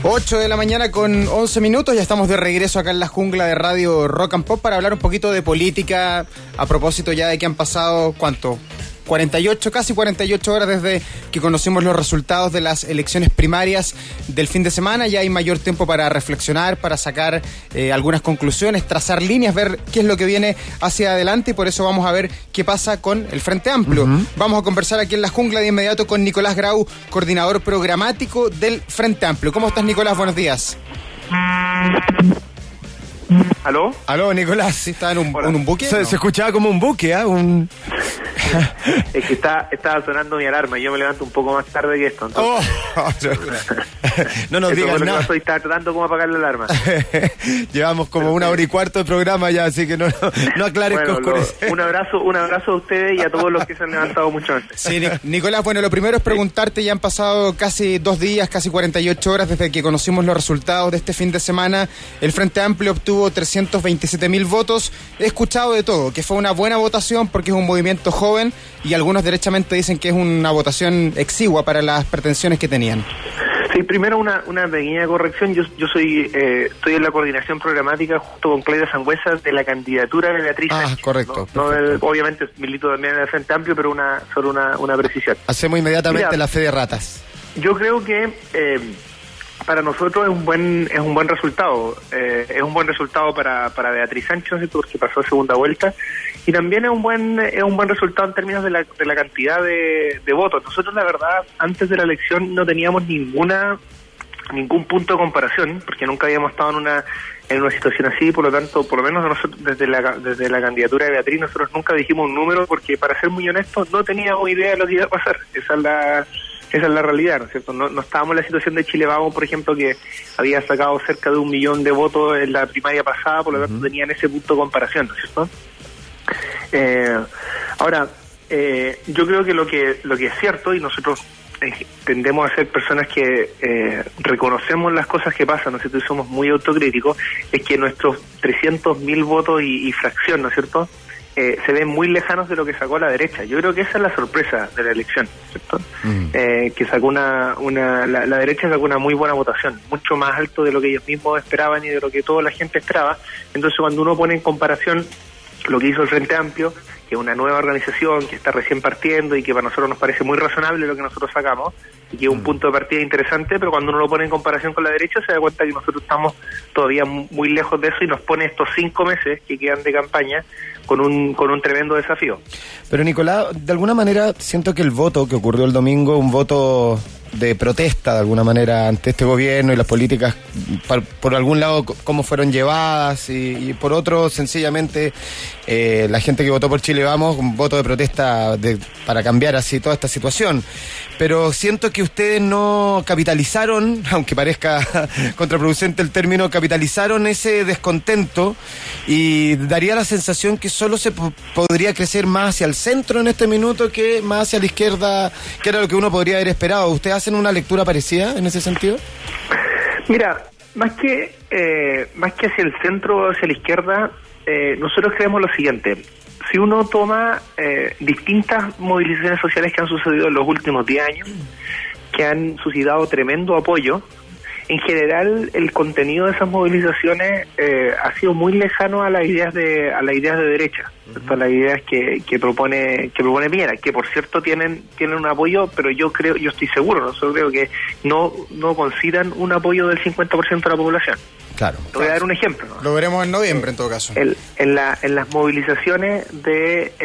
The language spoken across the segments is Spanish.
8 de la mañana con 11 minutos, ya estamos de regreso acá en la jungla de Radio Rock and Pop para hablar un poquito de política, a propósito ya de que han pasado, ¿cuánto? 48, casi 48 horas desde que conocimos los resultados de las elecciones primarias del fin de semana. Ya hay mayor tiempo para reflexionar, para sacar algunas conclusiones, trazar líneas, ver qué es lo que viene hacia adelante, y por eso vamos a ver qué pasa con el Frente Amplio. Vamos a conversar aquí en la jungla de inmediato con Nicolás Grau, coordinador programático del Frente Amplio. ¿Cómo estás, Nicolás? Buenos días. ¿Aló? Aló, Nicolás. ¿Sí está en un buque? Se escuchaba como un buque, ¿ah? Es que estaba sonando mi alarma. Yo me levanto un poco más tarde que esto. No nos digas nada. Estaba tratando como apagar la alarma. Llevamos como una hora y cuarto de programa ya, así que no aclares que oscurece. Un abrazo a ustedes y a todos los que se han levantado mucho antes. Sí, Nicolás, bueno, lo primero es preguntarte, ya han pasado casi 2 días, casi 48 horas desde que conocimos los resultados de este fin de semana. El Frente Amplio obtuvo 327.000 votos. He escuchado de todo, que fue una buena votación porque es un movimiento joven, y algunos derechamente dicen que es una votación exigua para las pretensiones que tenían. Sí, primero una pequeña corrección. Yo estoy en la coordinación programática junto con Claudia Sangüesa de la candidatura de Beatriz Sánchez. Correcto. Obviamente milito también en el Frente Amplio, pero solo una precisión. Hacemos inmediatamente la fe de ratas. Yo creo que para nosotros es un buen resultado. Es un buen resultado para Beatriz Sánchez, porque pasó a segunda vuelta, y también es un buen resultado en términos de la cantidad de votos. Nosotros, la verdad, antes de la elección no teníamos ningún punto de comparación, porque nunca habíamos estado en una situación así. Por lo tanto, por lo menos nosotros desde la candidatura de Beatriz, nosotros nunca dijimos un número, porque, para ser muy honestos, no teníamos idea de lo que iba a pasar. Esa es la realidad, ¿no es cierto? No estábamos en la situación de Chile Vamos, por ejemplo, que había sacado cerca de 1 millón de votos en la primaria pasada, por lo tanto tenían ese punto de comparación, ¿no es cierto? Ahora, yo creo que lo que es cierto, y nosotros tendemos a ser personas que reconocemos las cosas que pasan, ¿no es cierto? Y somos muy autocríticos, es que nuestros 300.000 votos y fracción, ¿no es cierto?, se ven muy lejanos de lo que sacó la derecha. Yo creo que esa es la sorpresa de la elección, ¿cierto? Que sacó la derecha sacó una muy buena votación, mucho más alto de lo que ellos mismos esperaban y de lo que toda la gente esperaba. Entonces, cuando uno pone en comparación lo que hizo el Frente Amplio, que es una nueva organización que está recién partiendo y que para nosotros nos parece muy razonable lo que nosotros sacamos, y que es un punto de partida interesante, pero cuando uno lo pone en comparación con la derecha se da cuenta que nosotros estamos todavía muy lejos de eso, y nos pone estos 5 meses que quedan de campaña con un tremendo desafío. Pero, Nicolás, de alguna manera siento que el voto que ocurrió el domingo, un voto de protesta de alguna manera ante este gobierno y las políticas, por algún lado cómo fueron llevadas, y por otro sencillamente la gente que votó por Chile Vamos, un voto de protesta para cambiar así toda esta situación. Pero siento que ustedes no capitalizaron, aunque parezca contraproducente el término, capitalizaron ese descontento, y daría la sensación que solo se podría crecer más hacia el centro en este minuto que más hacia la izquierda, que era lo que uno podría haber esperado. ¿Ustedes hacen una lectura parecida en ese sentido? Mira, más que hacia el centro o hacia la izquierda, nosotros creemos lo siguiente. Si uno toma distintas movilizaciones sociales que han sucedido en los últimos 10 años, que han suscitado tremendo apoyo, en general el contenido de esas movilizaciones ha sido muy lejano a las ideas de derecha, a las ideas que propone Piñera, que por cierto tienen un apoyo, pero yo estoy seguro, nosotros creo que no consideran un apoyo del 50% de la población. Claro. Te voy a dar un ejemplo, ¿no? Lo veremos en noviembre, en todo caso. En las movilizaciones del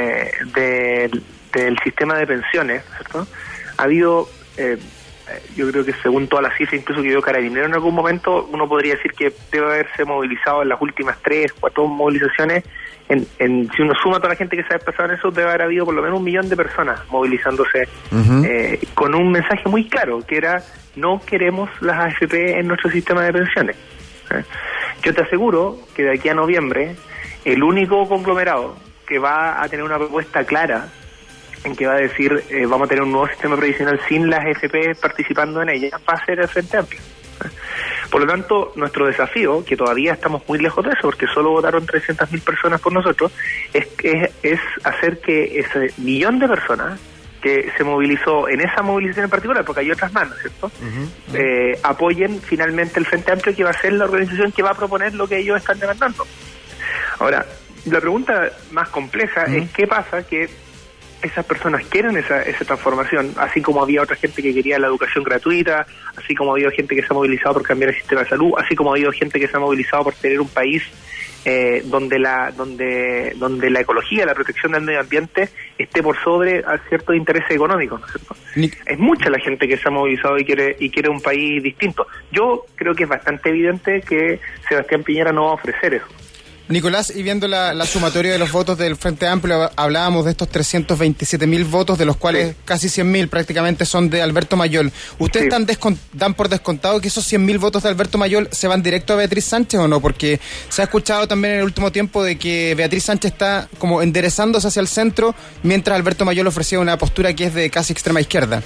sistema de pensiones, ¿cierto? Ha habido, yo creo que según todas las cifras, incluso que dio Carabineros en algún momento, uno podría decir que debe haberse movilizado en las últimas 3, 4 movilizaciones. Si uno suma a toda la gente que se ha expresado en eso, debe haber habido por lo menos 1 millón de personas movilizándose con un mensaje muy claro, que era: no queremos las AFP en nuestro sistema de pensiones. Yo te aseguro que de aquí a noviembre el único conglomerado que va a tener una propuesta clara en que va a decir vamos a tener un nuevo sistema previsional sin las AFP participando en ella, va a ser el Frente Amplio. Por lo tanto, nuestro desafío, que todavía estamos muy lejos de eso, porque solo votaron 300.000 personas por nosotros, es hacer que ese 1 millón de personas que se movilizó en esa movilización en particular, porque hay otras más, ¿no es cierto? Apoyen finalmente el Frente Amplio, que va a ser la organización que va a proponer lo que ellos están demandando. Ahora, la pregunta más compleja es qué pasa que esas personas quieren esa transformación, así como había otra gente que quería la educación gratuita, así como había gente que se ha movilizado por cambiar el sistema de salud, así como ha habido gente que se ha movilizado por tener un país donde la ecología, la protección del medio ambiente esté por sobre a ciertos intereses económicos, ¿no es cierto? Es mucha la gente que se ha movilizado y quiere un país distinto. Yo creo que es bastante evidente que Sebastián Piñera no va a ofrecer eso. Nicolás, y viendo la sumatoria de los votos del Frente Amplio, hablábamos de estos 327.000 votos, de los cuales casi 100.000 prácticamente son de Alberto Mayol. ¿Ustedes dan por descontado que esos 100.000 votos de Alberto Mayol se van directo a Beatriz Sánchez o no? Porque se ha escuchado también en el último tiempo de que Beatriz Sánchez está como enderezándose hacia el centro, mientras Alberto Mayol ofrecía una postura que es de casi extrema izquierda.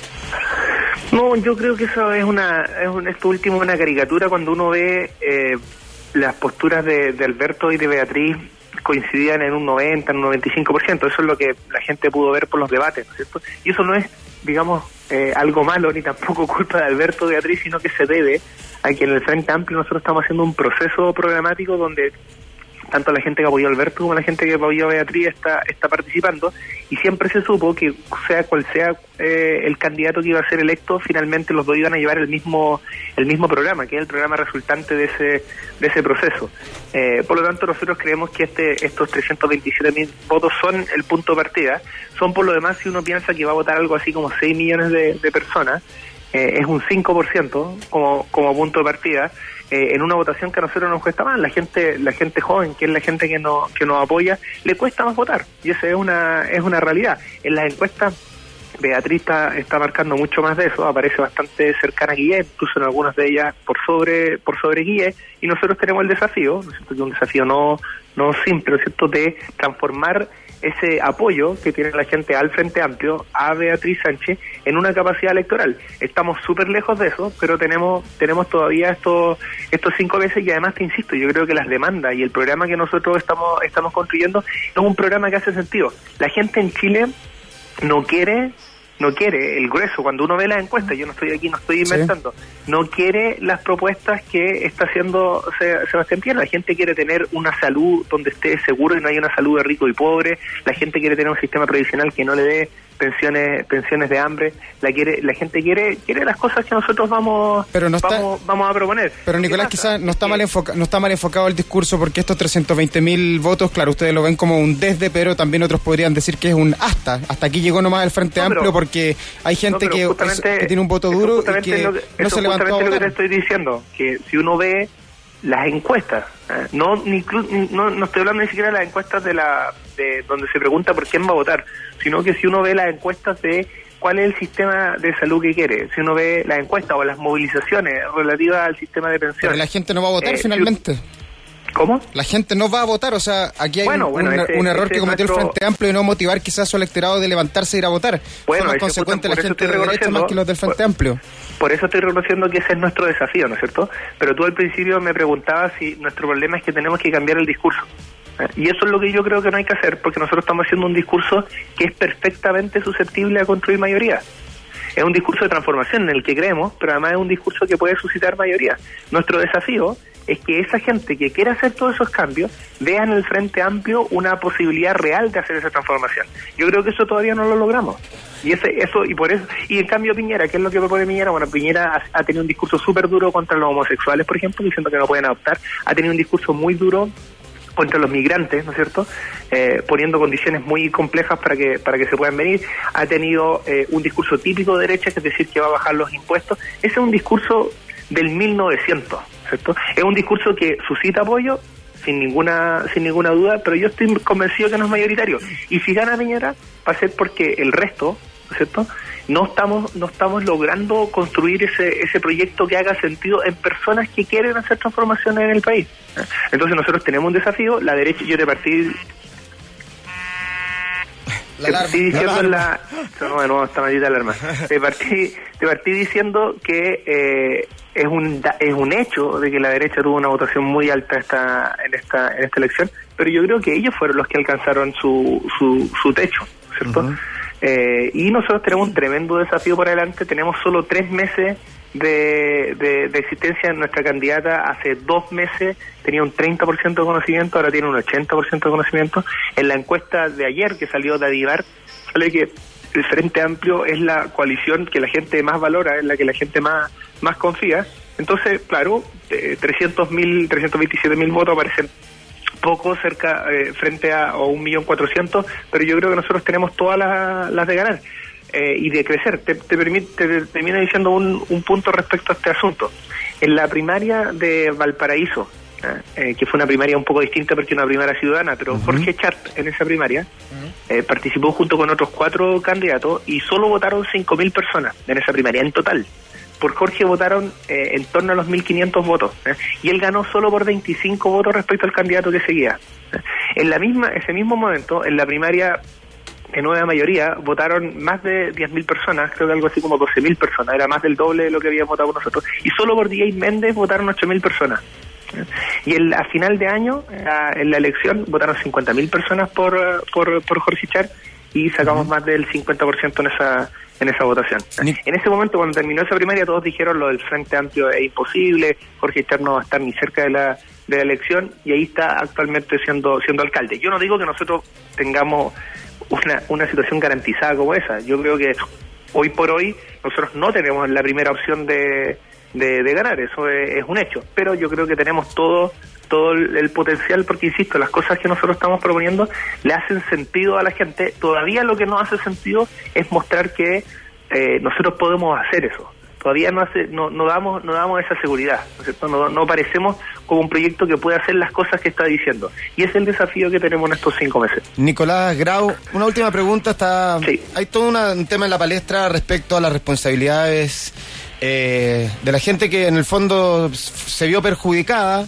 No, yo creo que eso es esto último una caricatura cuando uno ve las posturas de Alberto y de Beatriz coincidían en un 90, en un 95%. Eso es lo que la gente pudo ver por los debates, ¿no es cierto? Y eso no es, digamos, algo malo, ni tampoco culpa de Alberto o de Beatriz, sino que se debe a que en el Frente Amplio nosotros estamos haciendo un proceso programático donde tanto la gente que apoyó a Alberto como la gente que apoyó a Beatriz está participando, y siempre se supo que sea cual sea el candidato que iba a ser electo, finalmente los dos iban a llevar el mismo programa, que es el programa resultante de ese proceso. Por lo tanto, nosotros creemos que estos 327.000 votos son el punto de partida. Son, por lo demás, si uno piensa que va a votar algo así como 6 millones de personas, es un 5% como punto de partida, en una votación que a nosotros nos cuesta más. La gente joven, que es la gente que nos apoya, le cuesta más votar, y esa es una realidad. En las encuestas Beatriz está marcando mucho más de eso, aparece bastante cercana a Guille, incluso en algunas de ellas por sobre Guille, y nosotros tenemos el desafío, ¿no es cierto? Que un desafío no simple, ¿no es cierto?, de transformar ese apoyo que tiene la gente al Frente Amplio, a Beatriz Sánchez, en una capacidad electoral. Estamos súper lejos de eso, pero tenemos todavía estos 5 meses, y además te insisto, yo creo que las demandas y el programa que nosotros estamos construyendo es un programa que hace sentido. La gente en Chile no quiere el grueso. Cuando uno ve las encuestas, yo no estoy aquí, no estoy inventando, no quiere las propuestas que está haciendo Sebastián Piñera. La gente quiere tener una salud donde esté seguro y no haya una salud de rico y pobre. La gente quiere tener un sistema previsional que no le dé pensiones de hambre. La gente quiere las cosas que nosotros vamos a proponer. Pero Nicolás, quizás no está mal enfocado el discurso, porque estos 320.000 votos, claro, ustedes lo ven como un desde, pero también otros podrían decir que es un hasta aquí llegó nomás el Frente Amplio, porque hay gente que tiene un voto duro y que no se levantó a votar. Lo que te estoy diciendo, que si uno ve las encuestas, no estoy hablando ni siquiera de las encuestas de donde se pregunta por quién va a votar, sino que si uno ve las encuestas de cuál es el sistema de salud que quiere, si uno ve las encuestas o las movilizaciones relativas al sistema de pensiones. Pero la gente no va a votar finalmente. ¿Cómo? La gente no va a votar, o sea, aquí hay un error que cometió el Frente Amplio de no motivar quizás a su electorado de levantarse e ir a votar. Fue más consecuente la gente de derecha más que los del Frente Amplio. Por eso estoy reconociendo que ese es nuestro desafío, ¿no es cierto? Pero tú al principio me preguntabas si nuestro problema es que tenemos que cambiar el discurso. Y eso es lo que yo creo que no hay que hacer, porque nosotros estamos haciendo un discurso que es perfectamente susceptible a construir mayoría. Es un discurso de transformación en el que creemos, pero además es un discurso que puede suscitar mayoría. Nuestro desafío es que esa gente que quiere hacer todos esos cambios vea en el Frente Amplio una posibilidad real de hacer esa transformación. Yo creo que eso todavía no lo logramos. Y en cambio Piñera, ¿qué es lo que propone Piñera? Bueno, Piñera ha tenido un discurso súper duro contra los homosexuales, por ejemplo, diciendo que no pueden adoptar. Ha tenido un discurso muy duro contra los migrantes, ¿no es cierto?, poniendo condiciones muy complejas para que se puedan venir. Ha tenido un discurso típico de derecha, que es decir, que va a bajar los impuestos. Ese es un discurso del 1900, ¿cierto? Es un discurso que suscita apoyo, sin ninguna duda, pero yo estoy convencido que no es mayoritario. Y si gana Piñera, va a ser porque el resto, ¿no es cierto?, no estamos logrando construir ese proyecto que haga sentido en personas que quieren hacer transformaciones en el país. Entonces nosotros tenemos un desafío. La derecha, yo te partí diciendo esta maldita alarma. Te partí diciendo que es un hecho de que la derecha tuvo una votación muy alta en esta elección, pero yo creo que ellos fueron los que alcanzaron su techo, ¿cierto? Y nosotros tenemos un tremendo desafío por delante. Tenemos solo 3 meses de existencia. Nuestra candidata hace 2 meses tenía un 30% de conocimiento, ahora tiene un 80% de conocimiento. En la encuesta de ayer que salió de Adivar, sale que el Frente Amplio es la coalición que la gente más valora, es la que la gente más confía. Entonces, claro, 327.000 votos aparecen poco cerca, frente a 1.400.000, pero yo creo que nosotros tenemos todas las de ganar y de crecer. Te termino diciendo un punto respecto a este asunto. En la primaria de Valparaíso, que fue una primaria un poco distinta porque una primaria ciudadana, pero Jorge Chart en esa primaria participó junto con otros 4 candidatos y solo votaron 5.000 personas en esa primaria en total. Por Jorge votaron en torno a los 1.500 votos, y él ganó solo por 25 votos respecto al candidato que seguía. En ese mismo momento, en la primaria de nueva mayoría, votaron más de 10.000 personas, creo que algo así como 12.000 personas, era más del doble de lo que habíamos votado nosotros, y solo por DJ Méndez votaron 8.000 personas. Y a final de año, en la elección, votaron 50.000 personas por Jorge Char, y sacamos más del 50% en esa votación. En ese momento, cuando terminó esa primaria, todos dijeron lo del Frente Amplio es imposible, Jorge Char no va a estar ni cerca de la elección, y ahí está actualmente siendo alcalde. Yo no digo que nosotros tengamos una situación garantizada como esa. Yo creo que hoy por hoy nosotros no tenemos la primera opción de ganar, eso es un hecho, pero yo creo que tenemos todo el potencial, porque insisto, las cosas que nosotros estamos proponiendo le hacen sentido a la gente. Todavía lo que no hace sentido es mostrar que nosotros podemos hacer eso. Todavía no damos esa seguridad, ¿no es cierto? No parecemos como un proyecto que puede hacer las cosas que está diciendo, y es el desafío que tenemos en estos 5 meses. Nicolás Grau, una última pregunta. Sí. Hay todo un tema en la palestra respecto a las responsabilidades de la gente que en el fondo se vio perjudicada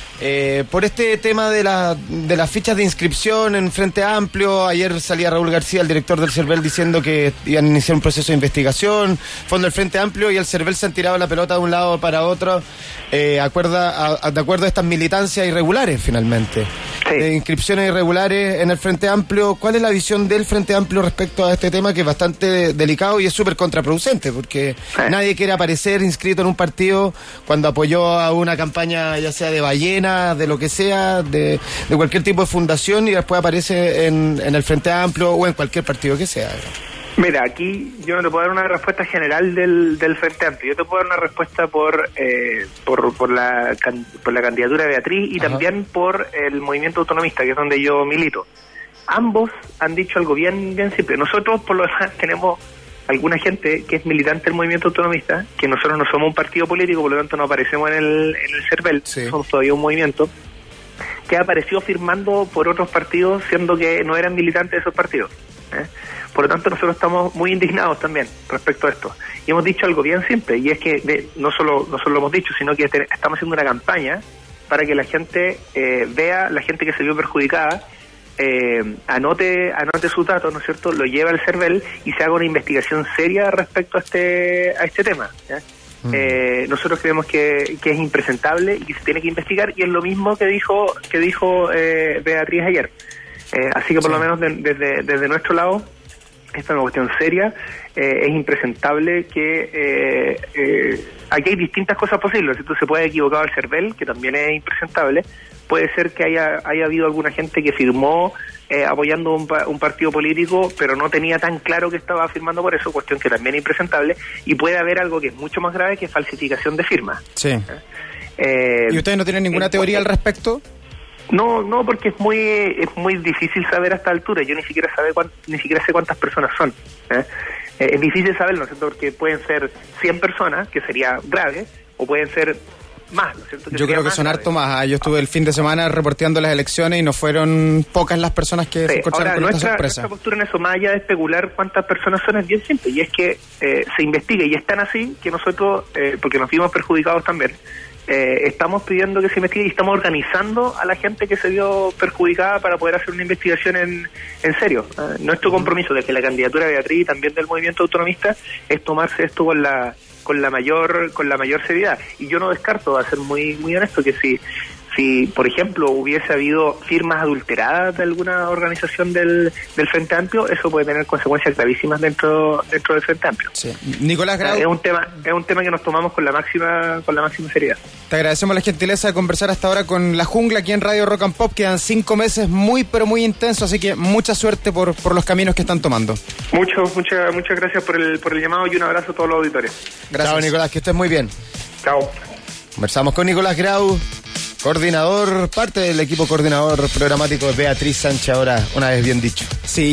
por este tema de las fichas de inscripción en Frente Amplio. Ayer salía Raúl García, el director del CERVEL, diciendo que iban a iniciar un proceso de investigación, fondo del Frente Amplio, y el CERVEL se han tirado la pelota de un lado para otro, de acuerdo a estas militancias irregulares, finalmente. Sí. De inscripciones irregulares en el Frente Amplio. ¿Cuál es la visión del Frente Amplio respecto a este tema, que es bastante delicado y es súper contraproducente? Porque nadie quiere aparecer inscrito en un partido cuando apoyó a una campaña, ya sea de ballena, de lo que sea, de cualquier tipo de fundación, y después aparece en el Frente Amplio o en cualquier partido que sea. Mira, aquí yo no te puedo dar una respuesta general del Frente Amplio. Yo te puedo dar una respuesta por la candidatura de Beatriz y también por el movimiento autonomista, que es donde yo milito. Ambos han dicho algo bien simple. Nosotros, por lo demás, tenemos alguna gente que es militante del movimiento autonomista, que nosotros no somos un partido político, por lo tanto no aparecemos en el CERVEL, sí. Somos todavía un movimiento que apareció firmando por otros partidos, siendo que no eran militantes de esos partidos. Por lo tanto, nosotros estamos muy indignados también respecto a esto. Y hemos dicho algo bien simple, y es que no solo lo hemos dicho, sino que estamos haciendo una campaña para que la gente vea, la gente que se vio perjudicada, anote sus datos, ¿no es cierto?, lo lleva al CERVEL y se haga una investigación seria respecto a este tema, ¿ya? Nosotros creemos que es impresentable y que se tiene que investigar, y es lo mismo que dijo Beatriz ayer. Así que por lo menos desde nuestro lado, esta es una cuestión seria. Es impresentable que aquí hay distintas cosas posibles. Entonces se puede equivocar el CERVEL, que también es impresentable. Puede ser que haya habido alguna gente que firmó apoyando un partido político, pero no tenía tan claro que estaba firmando por eso, cuestión que también es impresentable. Y puede haber algo que es mucho más grave, que es falsificación de firmas. Sí. ¿Y ustedes no tienen ninguna teoría al respecto? No, porque es muy difícil saber a esta altura. Yo ni siquiera sé cuántas personas son. Es difícil saberlo, ¿no es cierto? Porque pueden ser 100 personas, que sería grave, o pueden ser más, ¿no es cierto? Yo creo que son harto más. Yo estuve el fin de semana reporteando las elecciones y no fueron pocas las personas que se encontraron con esta sorpresa. Nuestra postura en eso, más allá de especular cuántas personas son, es bien simple, y es que se investigue, y es tan así que nosotros, porque nos vimos perjudicados también, estamos pidiendo que se investigue y estamos organizando a la gente que se vio perjudicada para poder hacer una investigación en serio. Nuestro compromiso de que la candidatura de Beatriz y también del movimiento autonomista es tomarse esto con la mayor seriedad, y yo no descarto, a ser muy muy honesto, que si si, por ejemplo, hubiese habido firmas adulteradas de alguna organización del Frente Amplio, eso puede tener consecuencias gravísimas dentro del Frente Amplio. Sí. Nicolás Grau, es un tema que nos tomamos con la máxima seriedad. Te agradecemos la gentileza de conversar hasta ahora con La Jungla aquí en Radio Rock and Pop. Quedan 5 meses muy pero muy intensos, así que mucha suerte por los caminos que están tomando. Muchas gracias por el llamado y un abrazo a todos los auditores. Gracias. Chao, Nicolás, que estés muy bien. Chao. Conversamos con Nicolás Grau, coordinador, parte del equipo coordinador programático de Beatriz Sánchez, ahora una vez bien dicho. Sí.